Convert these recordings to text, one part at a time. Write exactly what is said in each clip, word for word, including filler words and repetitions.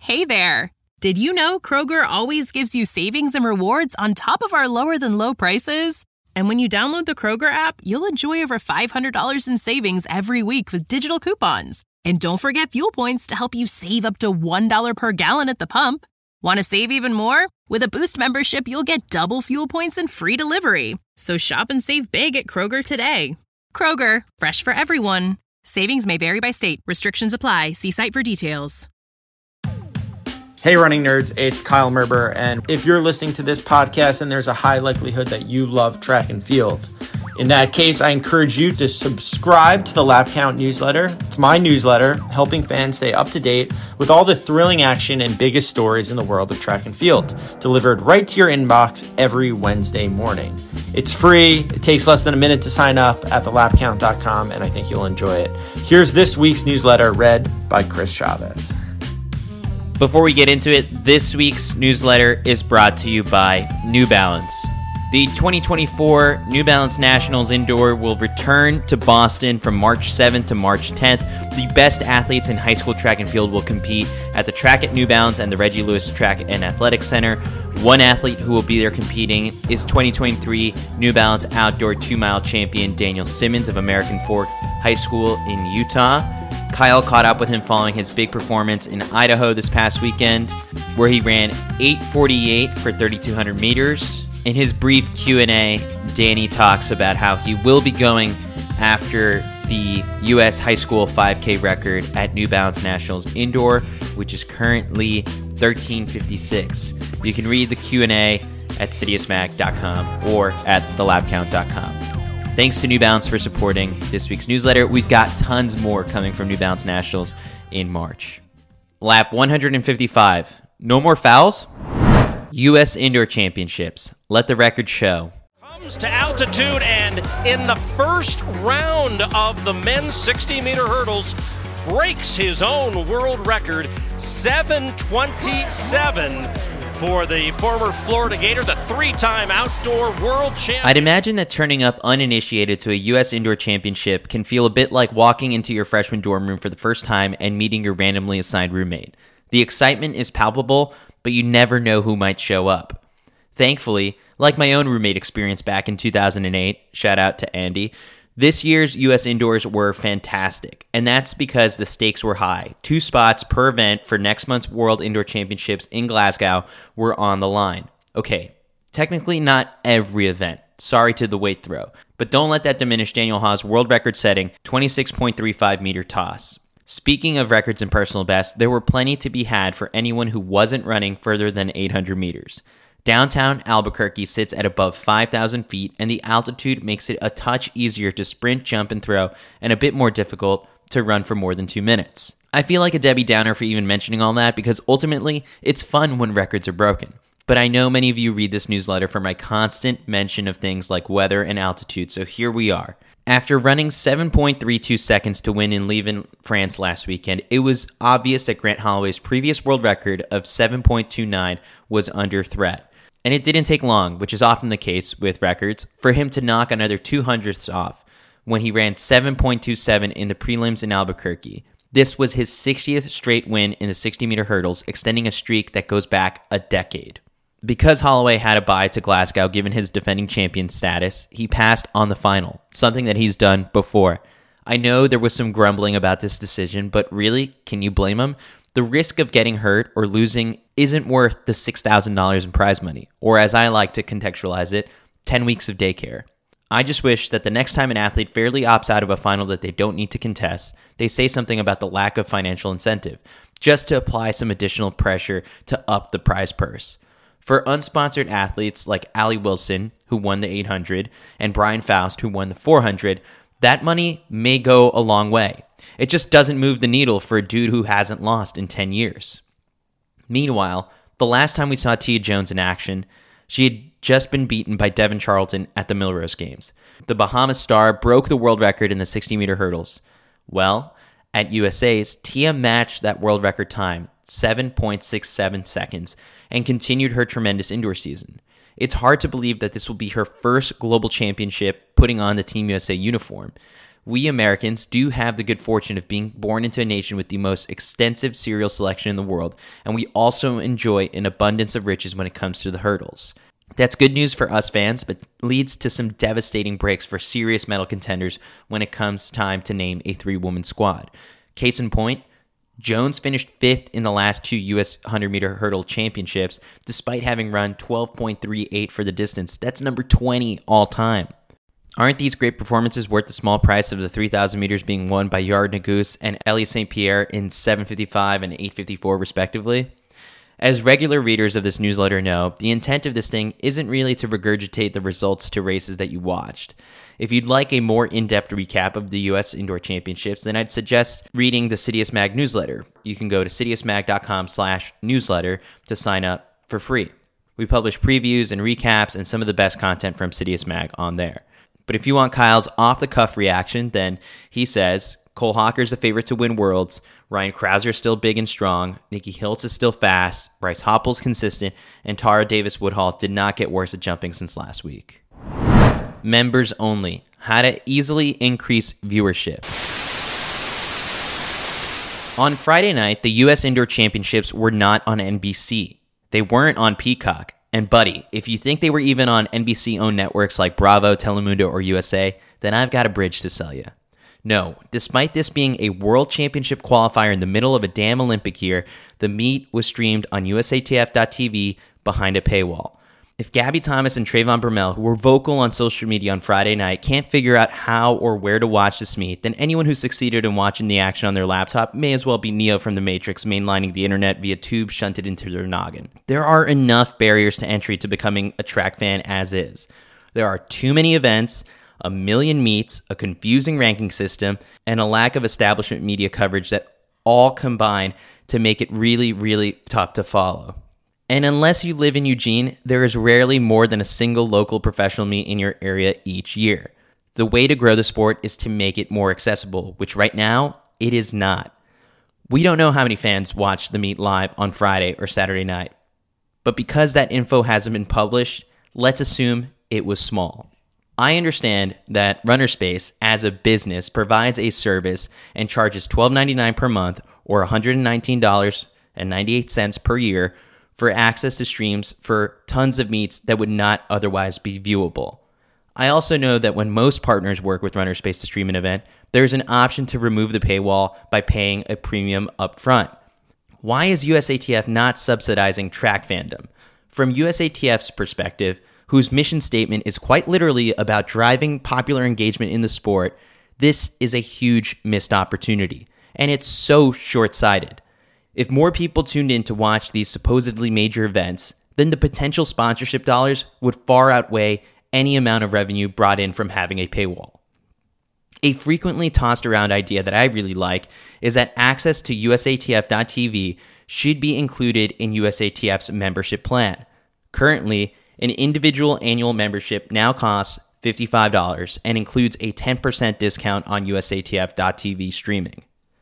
Hey there! Did you know Kroger always gives you savings and rewards on top of our lower-than-low prices? And when you download the Kroger app, you'll enjoy over five hundred dollars in savings every week with digital coupons. And don't forget fuel points to help you save up to one dollar per gallon at the pump. Want to save even more? With a Boost membership, you'll get double fuel points and free delivery. So shop and save big at Kroger today. Kroger, fresh for everyone. Savings may vary by state. Restrictions apply. See site for details. Hey running nerds, it's Kyle Merber, and if you're listening to this podcast, then there's a high likelihood that you love track and field. In that case, I encourage you to subscribe to the Lap Count newsletter. It's my newsletter, helping fans stay up to date with all the thrilling action and biggest stories in the world of track and field, delivered right to your inbox every Wednesday morning. It's free, it takes less than a minute to sign up at the lap count dot com, and I think you'll enjoy it. Here's this week's newsletter read by Chris Chavez. Before we get into it, this week's newsletter is brought to you by New Balance. The twenty twenty-four New Balance Nationals Indoor will return to Boston from March seventh to March tenth. The best athletes in high school track and field will compete at the track at New Balance and the Reggie Lewis Track and Athletic Center. One athlete who will be there competing is twenty twenty-three New Balance Outdoor two-mile champion Daniel Simmons of American Fork High School in Utah. Kyle caught up with him following his big performance in Idaho this past weekend, where he ran eight forty-eight for thirty-two hundred meters. In his brief Q and A, Danny talks about how he will be going after the U S high school five K record at New Balance Nationals Indoor, which is currently thirteen fifty-six. You can read the Q and A at Sidious Mag dot com or at the lap count dot com. Thanks to New Balance for supporting this week's newsletter. We've got tons more coming from New Balance Nationals in March. Lap one fifty-five. No more fouls? U S Indoor Championships. Let the record show. Comes to altitude, and in the first round of the men's sixty-meter hurdles, breaks his own world record, seven twenty-seven. For the former Florida Gator, the three-time outdoor world champion. I'd imagine that turning up uninitiated to a U S Indoor Championship can feel a bit like walking into your freshman dorm room for the first time and meeting your randomly assigned roommate. The excitement is palpable, but you never know who might show up. Thankfully, like my own roommate experience back in two thousand eight, shout out to Andy, this year's U S Indoors were fantastic, and that's because the stakes were high. Two spots per event for next month's World Indoor Championships in Glasgow were on the line. Okay, technically not every event. Sorry to the weight throw, but don't let that diminish Daniel Ha's world record-setting twenty-six point three five meter toss. Speaking of records and personal bests, there were plenty to be had for anyone who wasn't running further than eight hundred meters. Downtown Albuquerque sits at above five thousand feet, and the altitude makes it a touch easier to sprint, jump, and throw, and a bit more difficult to run for more than two minutes. I feel like a Debbie Downer for even mentioning all that because ultimately, it's fun when records are broken. But I know many of you read this newsletter for my constant mention of things like weather and altitude, so here we are. After running seven point three two seconds to win in Lyon, France last weekend, it was obvious that Grant Holloway's previous world record of seven point two nine was under threat. And it didn't take long, which is often the case with records, for him to knock another two hundredths off when he ran seven point two seven in the prelims in Albuquerque. This was his sixtieth straight win in the sixty-meter hurdles, extending a streak that goes back a decade. Because Holloway had a bye to Glasgow given his defending champion status, he passed on the final, something that he's done before. I know there was some grumbling about this decision, but really, can you blame him? The risk of getting hurt or losing isn't worth the six thousand dollars in prize money, or as I like to contextualize it, ten weeks of daycare. I just wish that the next time an athlete fairly opts out of a final that they don't need to contest, they say something about the lack of financial incentive, just to apply some additional pressure to up the prize purse. For unsponsored athletes like Allie Wilson, who won the eight hundred, and Brian Faust, who won the four hundred, that money may go a long way. It just doesn't move the needle for a dude who hasn't lost in ten years. Meanwhile, the last time we saw Tia Jones in action, she had just been beaten by Devin Charlton at the Millrose Games. The Bahamas star broke the world record in the sixty-meter hurdles. Well, at U S A's, Tia matched that world record time, seven point six seven seconds, and continued her tremendous indoor season. It's hard to believe that this will be her first global championship putting on the Team U S A uniform. we Americans do have the good fortune of being born into a nation with the most extensive cereal selection in the world, and we also enjoy an abundance of riches when it comes to the hurdles. That's good news for us fans, but leads to some devastating breaks for serious medal contenders when it comes time to name a three-woman squad. Case in point, Jones finished fifth in the last two U S one hundred meter hurdle championships, despite having run twelve point three eight for the distance. That's number twenty all time. Aren't these great performances worth the small price of the three thousand meters being won by Yared Nuguse and Eliot Saint Pierre in seven fifty-five and eight fifty-four respectively? As regular readers of this newsletter know, the intent of this thing isn't really to regurgitate the results to races that you watched. If you'd like a more in-depth recap of the U S Indoor Championships, then I'd suggest reading the Citius Mag newsletter. You can go to citiusmag.com slash newsletter to sign up for free. We publish previews and recaps and some of the best content from Citius Mag on there. But if you want Kyle's off-the-cuff reaction, then he says, Cole Hawker's the favorite to win Worlds, Ryan Krauser is still big and strong, Nikki Hiltz is still fast, Bryce Hoppel's consistent, and Tara Davis-Woodhull did not get worse at jumping since last week. Members only. How to easily increase viewership. On Friday night, the U S Indoor Championships were not on N B C. They weren't on Peacock. And buddy, if you think they were even on N B C-owned networks like Bravo, Telemundo, or U S A, then I've got a bridge to sell you. No, despite this being a World Championship qualifier in the middle of a damn Olympic year, the meet was streamed on U S A T F dot T V behind a paywall. If Gabby Thomas and Trayvon Bromell, who were vocal on social media on Friday night, can't figure out how or where to watch this meet, then anyone who succeeded in watching the action on their laptop may as well be Neo from The Matrix mainlining the internet via tubes shunted into their noggin. There are enough barriers to entry to becoming a track fan as is. There are too many events, a million meets, a confusing ranking system, and a lack of establishment media coverage that all combine to make it really, really tough to follow. And unless you live in Eugene, there is rarely more than a single local professional meet in your area each year. The way to grow the sport is to make it more accessible, which right now, it is not. We don't know how many fans watch the meet live on Friday or Saturday night. But because that info hasn't been published, let's assume it was small. I understand that RunnerSpace, as a business, provides a service and charges twelve ninety-nine per month or one hundred nineteen dollars and ninety-eight cents per year for access to streams for tons of meets that would not otherwise be viewable. I also know that when most partners work with RunnerSpace to stream an event, there's an option to remove the paywall by paying a premium upfront. Why is U S A T F not subsidizing track fandom? From U S A T F's perspective, whose mission statement is quite literally about driving popular engagement in the sport, this is a huge missed opportunity, and it's so short-sighted. If more people tuned in to watch these supposedly major events, then the potential sponsorship dollars would far outweigh any amount of revenue brought in from having a paywall. A frequently tossed around idea that I really like is that access to U S A T F dot T V should be included in U S A T F's membership plan. Currently, an individual annual membership now costs fifty-five dollars and includes a ten percent discount on U S A T F dot T V streaming.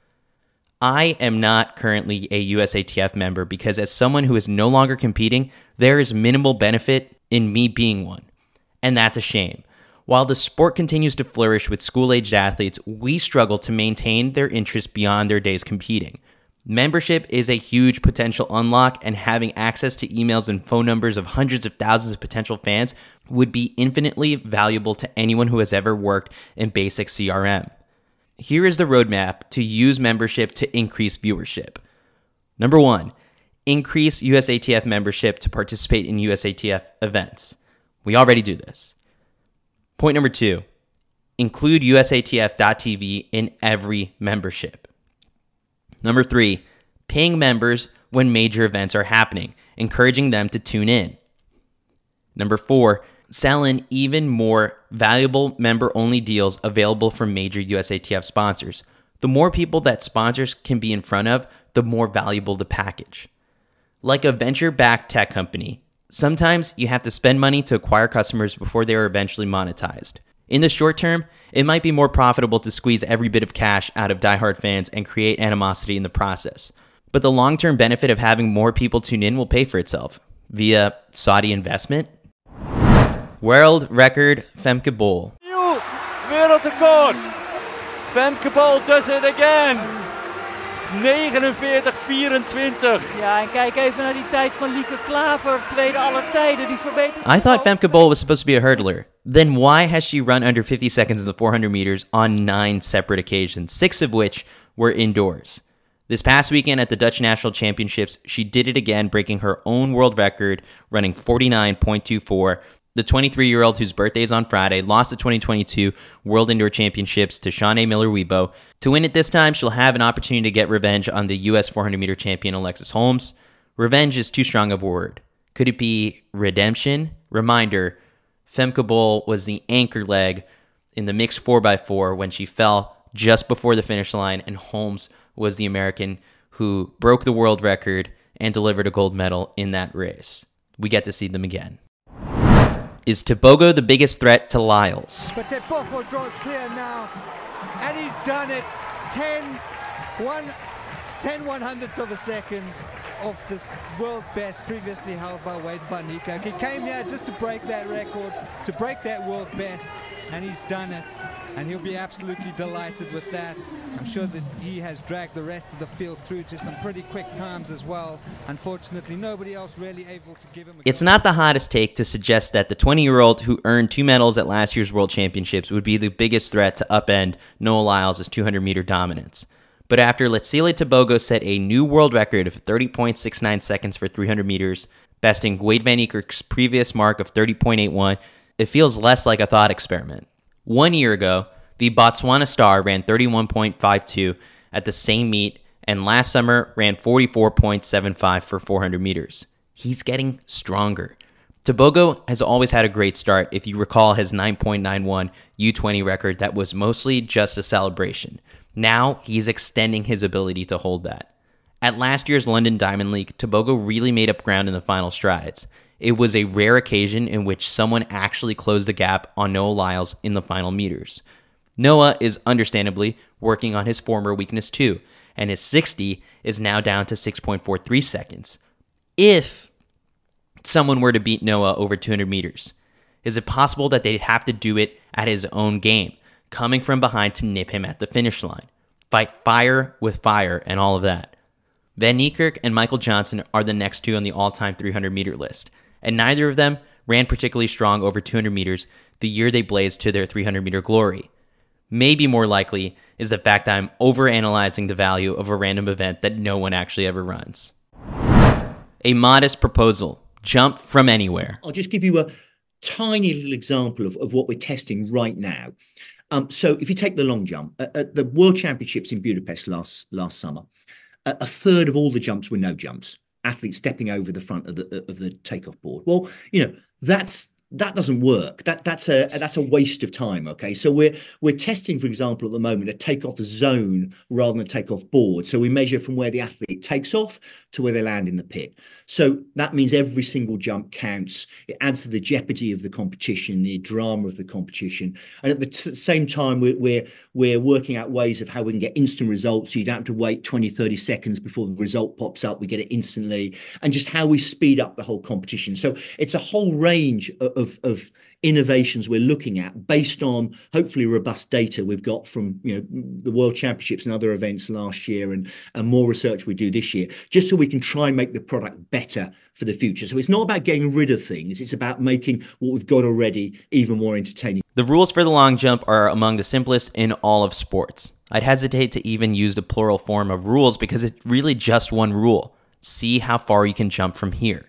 I am not currently a U S A T F member because as someone who is no longer competing, there is minimal benefit in me being one. And that's a shame. While the sport continues to flourish with school-aged athletes, we struggle to maintain their interest beyond their days competing. Membership is a huge potential unlock, and having access to emails and phone numbers of hundreds of thousands of potential fans would be infinitely valuable to anyone who has ever worked in basic C R M. Here is the roadmap to use membership to increase viewership. Number one, increase U S A T F membership to participate in U S A T F events. We already do this. Point number two, include U S A T F dot T V in every membership. Number three, ping members when major events are happening, encouraging them to tune in. Number four, sell in even more valuable member-only deals available from major U S A T F sponsors. The more people that sponsors can be in front of, the more valuable the package. Like a venture-backed tech company, sometimes you have to spend money to acquire customers before they are eventually monetized. In the short term, it might be more profitable to squeeze every bit of cash out of diehard fans and create animosity in the process. But the long-term benefit of having more people tune in will pay for itself via Saudi investment. World record Femke Bol. Nieuw wereldrecord. Femke Bol does it again. negenenveertig vierentwintig. Ja, en kijk even naar die tijd van Lieke Klaver, tweede aller tijden, die verbetert. I thought Femke Bol was supposed to be a hurdler. Then why has she run under fifty seconds in the four hundred meters on nine separate occasions, six of which were indoors? This past weekend at the Dutch National Championships, she did it again, breaking her own world record, running forty-nine point two four. The twenty-three-year-old, whose birthday is on Friday, lost the twenty twenty-two World Indoor Championships to Shaunae Miller-Uibo. To win it this time, she'll have an opportunity to get revenge on the U S four hundred meter champion Alexis Holmes. Revenge is too strong of a word. Could it be redemption? Reminder, Femke Bol was the anchor leg in the mixed four by four when she fell just before the finish line, and Holmes was the American who broke the world record and delivered a gold medal in that race. We get to see them again. Is Tebogo the biggest threat to Lyles? But Tebogo draws clear now, and he's done it. ten, one, ten one hundredths of a second of the world best previously held by Wade van Niekerk. He came here just to break that record, to break that world best, and he's done it. And he'll be absolutely delighted with that. I'm sure that he has dragged the rest of the field through to some pretty quick times as well. Unfortunately, nobody else really able to give him a It's go. not the hottest take to suggest that the twenty-year-old who earned two medals at last year's World Championships would be the biggest threat to upend Noah Lyles' two hundred meter dominance. But after Letsile Tebogo set a new world record of thirty point six nine seconds for three hundred meters, besting Wade van Niekerk's previous mark of thirty point eight one, it feels less like a thought experiment. One year ago, the Botswana star ran thirty-one point five two at the same meet, and last summer ran forty-four point seven five for four hundred meters. He's getting stronger. Tebogo has always had a great start, if you recall his nine point nine one U twenty record that was mostly just a celebration. Now he's extending his ability to hold that. At last year's London Diamond League, Tebogo really made up ground in the final strides. It was a rare occasion in which someone actually closed the gap on Noah Lyles in the final meters. Noah is understandably working on his former weakness too, and his sixty is now down to six point four three seconds. If someone were to beat Noah over two hundred meters, is it possible that they'd have to do it at his own game, coming from behind to nip him at the finish line? Fight fire with fire and all of that. Van Niekerk and Michael Johnson are the next two on the all-time three hundred meter list, and neither of them ran particularly strong over two hundred meters the year they blazed to their three hundred meter glory. Maybe more likely is the fact that I'm overanalyzing the value of a random event that no one actually ever runs. A modest proposal. Jump from anywhere. I'll just give you a tiny little example of, of what we're testing right now. Um, so if you take the long jump, at, at the World Championships in Budapest last last summer, a, a third of all the jumps were no jumps. Athletes stepping over the front of the of the takeoff board. Well, you know, that's that doesn't work. That that's a that's a waste of time. Okay, so we're we're testing, for example, at the moment a takeoff zone rather than a takeoff board. So we measure from where the athlete takes off to where they land in the pit. So that means every single jump counts. It adds to the jeopardy of the competition, the drama of the competition, and at the t- same time, we're, we're we're working out ways of how we can get instant results. So you don't have to wait twenty, thirty seconds before the result pops up. We get it instantly, and just how we speed up the whole competition. So it's a whole range of of, of innovations we're looking at based on hopefully robust data we've got from, you know, the World Championships and other events last year, and, and more research we do this year, just so we can try and make the product better for the future. So it's not about getting rid of things, it's about making what we've got already even more entertaining. The rules for the long jump are among the simplest in all of sports. I'd hesitate to even use the plural form of rules because it's really just one rule. See how far you can jump from here.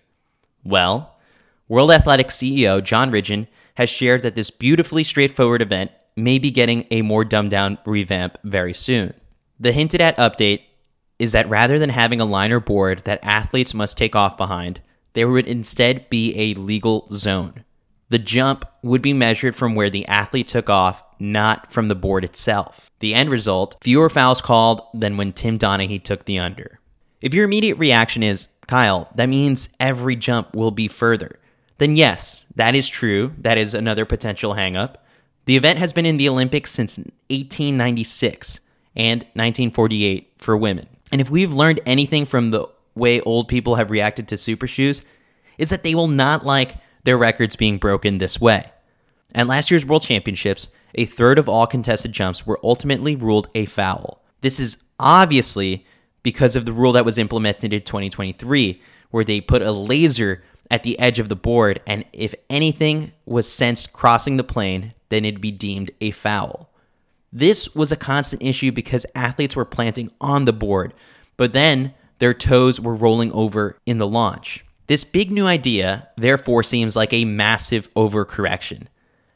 Well, World Athletics C E O John Ridgen has shared that this beautifully straightforward event may be getting a more dumbed-down revamp very soon. The hinted at update is that rather than having a line or board that athletes must take off behind, there would instead be a legal zone. The jump would be measured from where the athlete took off, not from the board itself. The end result, fewer fouls called than when Tim Donaghy took the under. If your immediate reaction is, Kyle, that means every jump will be further, then yes, that is true. That is another potential hang-up. The event has been in the Olympics since eighteen ninety-six and nineteen forty-eight for women. And if we've learned anything from the way old people have reacted to super shoes, it's that they will not like their records being broken this way. At last year's World Championships, a third of all contested jumps were ultimately ruled a foul. This is obviously because of the rule that was implemented in twenty twenty-three, where they put a laser at the edge of the board, and if anything was sensed crossing the plane, then it'd be deemed a foul. This was a constant issue because athletes were planting on the board, but then their toes were rolling over in the launch. This big new idea, therefore, seems like a massive overcorrection.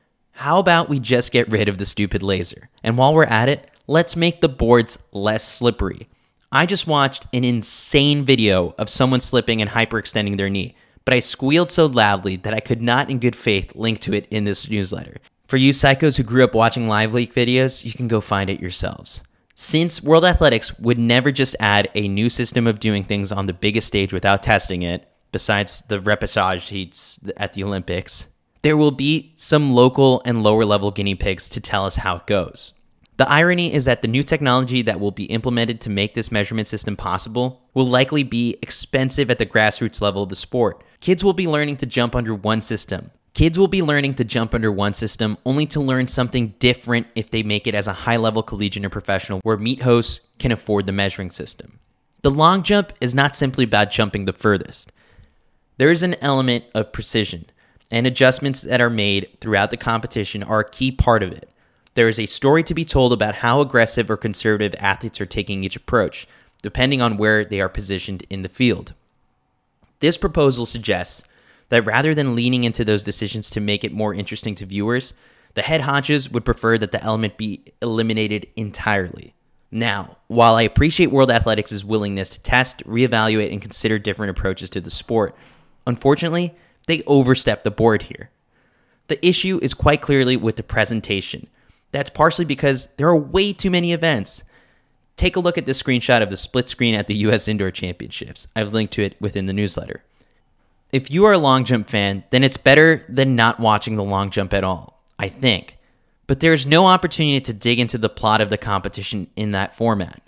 How about we just get rid of the stupid laser? And while we're at it, let's make the boards less slippery. I just watched an insane video of someone slipping and hyperextending their knee, but I squealed so loudly that I could not in good faith link to it in this newsletter. For you psychos who grew up watching Live Leak videos, you can go find it yourselves. Since World Athletics would never just add a new system of doing things on the biggest stage without testing it, besides the repechage heats at the Olympics, there will be some local and lower level guinea pigs to tell us how it goes. The irony is that the new technology that will be implemented to make this measurement system possible will likely be expensive at the grassroots level of the sport. Kids will be learning to jump under one system. Kids will be learning to jump under one system only to learn something different if they make it as a high-level collegiate or professional where meet hosts can afford the measuring system. The long jump is not simply about jumping the furthest. There is an element of precision, and adjustments that are made throughout the competition are a key part of it. There is a story to be told about how aggressive or conservative athletes are taking each approach, depending on where they are positioned in the field. This proposal suggests that rather than leaning into those decisions to make it more interesting to viewers, the head honchos would prefer that the element be eliminated entirely. Now, while I appreciate World Athletics' willingness to test, reevaluate, and consider different approaches to the sport, unfortunately, they overstep the board here. The issue is quite clearly with the presentation. That's partially because there are way too many events. Take a look at this screenshot of the split screen at the U S Indoor Championships. I've linked to it within the newsletter. If you are a long jump fan, then it's better than not watching the long jump at all, I think. But there's no opportunity to dig into the plot of the competition in that format.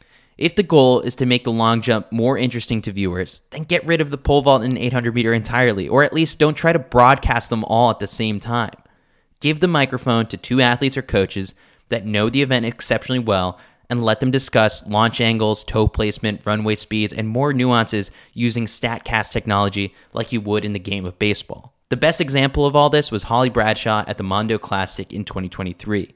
If the goal is to make the long jump more interesting to viewers, then get rid of the pole vault and eight hundred meter entirely, or at least don't try to broadcast them all at the same time. Give the microphone to two athletes or coaches that know the event exceptionally well and let them discuss launch angles, toe placement, runway speeds, and more nuances using StatCast technology like you would in the game of baseball. The best example of all this was Holly Bradshaw at the Mondo Classic in twenty twenty-three.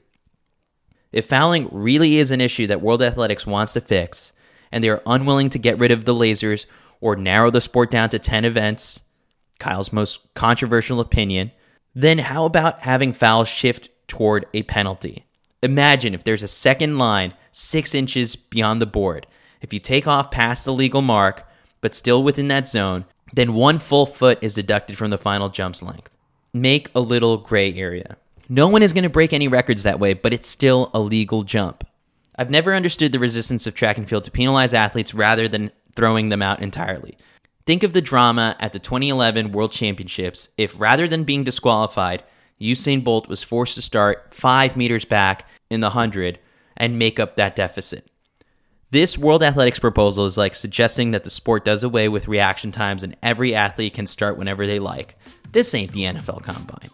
If fouling really is an issue that World Athletics wants to fix, and they are unwilling to get rid of the lasers or narrow the sport down to ten events, Kyle's most controversial opinion, then how about having fouls shift toward a penalty? Imagine if there's a second line six inches beyond the board. If you take off past the legal mark, but still within that zone, then one full foot is deducted from the final jump's length. Make a little gray area. No one is going to break any records that way, but it's still a legal jump. I've never understood the resistance of track and field to penalize athletes rather than throwing them out entirely. Think of the drama at the twenty eleven World Championships if rather than being disqualified, Usain Bolt was forced to start five meters back in the one hundred and make up that deficit. This World Athletics proposal is like suggesting that the sport does away with reaction times and every athlete can start whenever they like. This ain't the N F L Combine.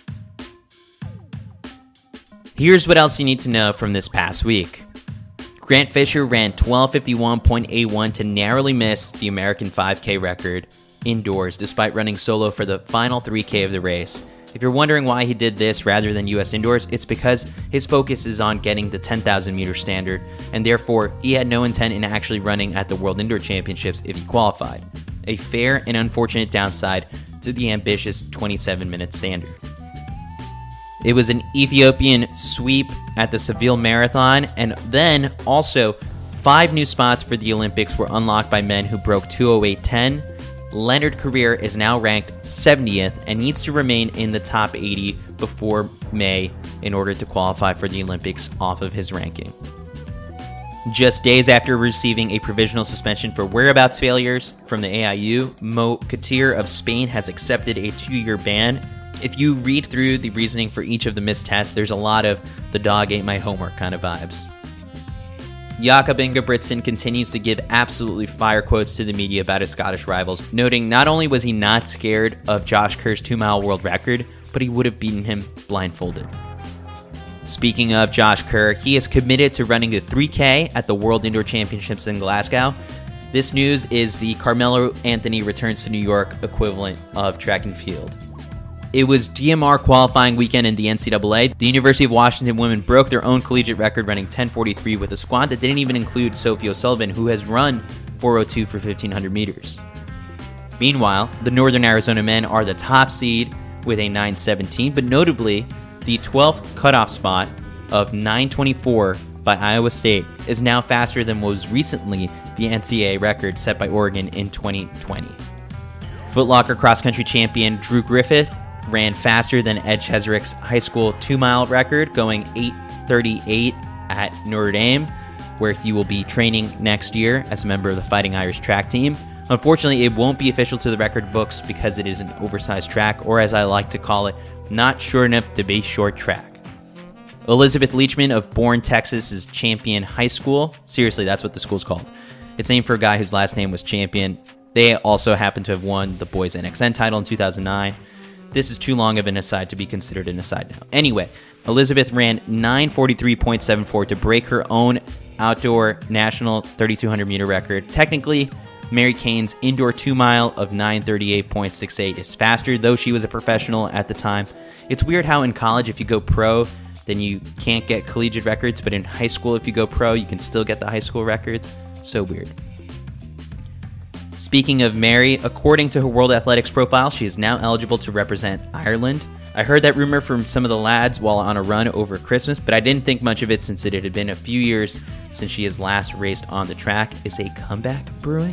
Here's what else you need to know from this past week. Grant Fisher ran twelve fifty-one point eight one to narrowly miss the American five K record indoors despite running solo for the final three K of the race. If you're wondering why he did this rather than U S indoors, it's because his focus is on getting the ten thousand meter standard, and therefore he had no intent in actually running at the World Indoor Championships if he qualified. A fair and unfortunate downside to the ambitious twenty-seven minute standard. It was an Ethiopian sweep at the Seville Marathon, and then also five new spots for the Olympics were unlocked by men who broke two oh eight ten. Leonard Career is now ranked seventieth and needs to remain in the top eighty before May in order to qualify for the Olympics off of his ranking. Just days after receiving a provisional suspension for whereabouts failures from the A I U, Mo Katir of Spain has accepted a two-year ban. If you read through the reasoning for each of the missed tests, there's a lot of the dog ate my homework kind of vibes. Jakob Ingebrigtsen continues to give absolutely fire quotes to the media about his Scottish rivals, noting not only was he not scared of Josh Kerr's two-mile world record, but he would have beaten him blindfolded. Speaking of Josh Kerr, he is committed to running the three K at the World Indoor Championships in Glasgow. This news is the Carmelo Anthony returns to New York equivalent of track and field. It was D M R qualifying weekend in the N C double A. The University of Washington women broke their own collegiate record running ten forty-three with a squad that didn't even include Sophie O'Sullivan, who has run four oh two for fifteen hundred meters. Meanwhile, the Northern Arizona men are the top seed with a nine seventeen, but notably, the twelfth cutoff spot of nine twenty-four by Iowa State is now faster than what was recently the N C double A record set by Oregon in twenty twenty. Foot Locker cross-country champion Drew Griffith ran faster than Ed Cheserick's high school two-mile record, going eight thirty-eight at Notre Dame, where he will be training next year as a member of the Fighting Irish track team. Unfortunately, it won't be official to the record books because it is an oversized track, or as I like to call it, not short enough to be short track. Elizabeth Leachman of Bourne, Texas is Champion High School. Seriously, that's what the school's called. It's named for a guy whose last name was Champion. They also happen to have won the boys N X N title in two thousand nine. This is too long of an aside to be considered an aside now. Anyway, Elizabeth ran nine forty-three point seven four to break her own outdoor national thirty-two hundred meter record. Technically, Mary Cain's indoor two-mile of nine thirty-eight point six eight is faster, though she was a professional at the time. It's weird how in college, if you go pro, then you can't get collegiate records, but in high school, if you go pro, you can still get the high school records. So weird. Speaking of Mary, according to her World Athletics profile, she is now eligible to represent Ireland. I heard that rumor from some of the lads while on a run over Christmas, but I didn't think much of it since it had been a few years since she has last raced on the track. Is a comeback brewing?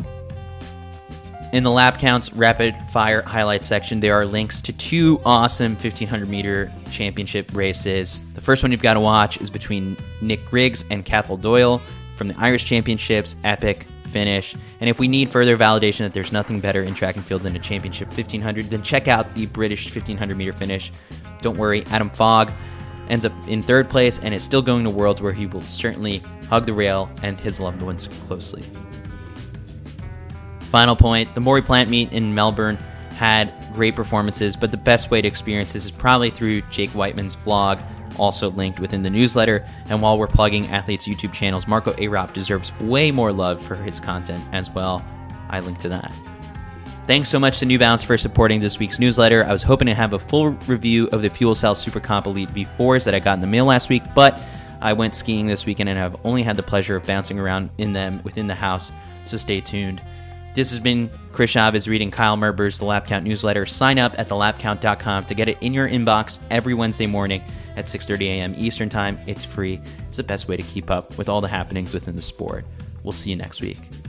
In the lap counts rapid fire highlight section, there are links to two awesome fifteen hundred meter championship races. The first one you've got to watch is between Nick Griggs and Cathal Doyle from the Irish Championships. Epic finish. And if we need further validation that there's nothing better in track and field than a championship fifteen hundred, then check out the British fifteen hundred meter finish. Don't worry, Adam Fogg ends up in third place and is still going to Worlds, where he will certainly hug the rail and his loved ones closely. Final point, the Maury Plant meet in Melbourne had great performances, but the best way to experience this is probably through Jake Whiteman's vlog, also linked within the newsletter. And while we're plugging athletes' YouTube channels, Marco Arop deserves way more love for his content as well. I link to that. Thanks so much to New Balance for supporting this week's newsletter. I was hoping to have a full review of the Fuel Cell Super Comp Elite V fours that I got in the mail last week, but I went skiing this weekend and I've only had the pleasure of bouncing around in them within the house, so stay tuned. This has been Chris Chavez reading Kyle Merber's The Lap Count newsletter. Sign up at the lap count dot com to get it in your inbox every Wednesday morning at six thirty a.m. Eastern Time. It's free. It's the best way to keep up with all the happenings within the sport. We'll see you next week.